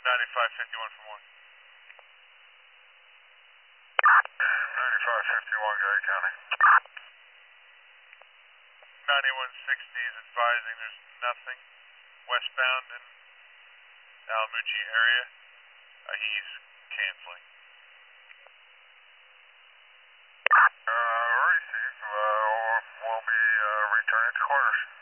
9551 from 1. 9551, Gary County. 9160 is advising there's nothing westbound in Alamucci area. He's canceling. Receive. We'll be returning to quarters.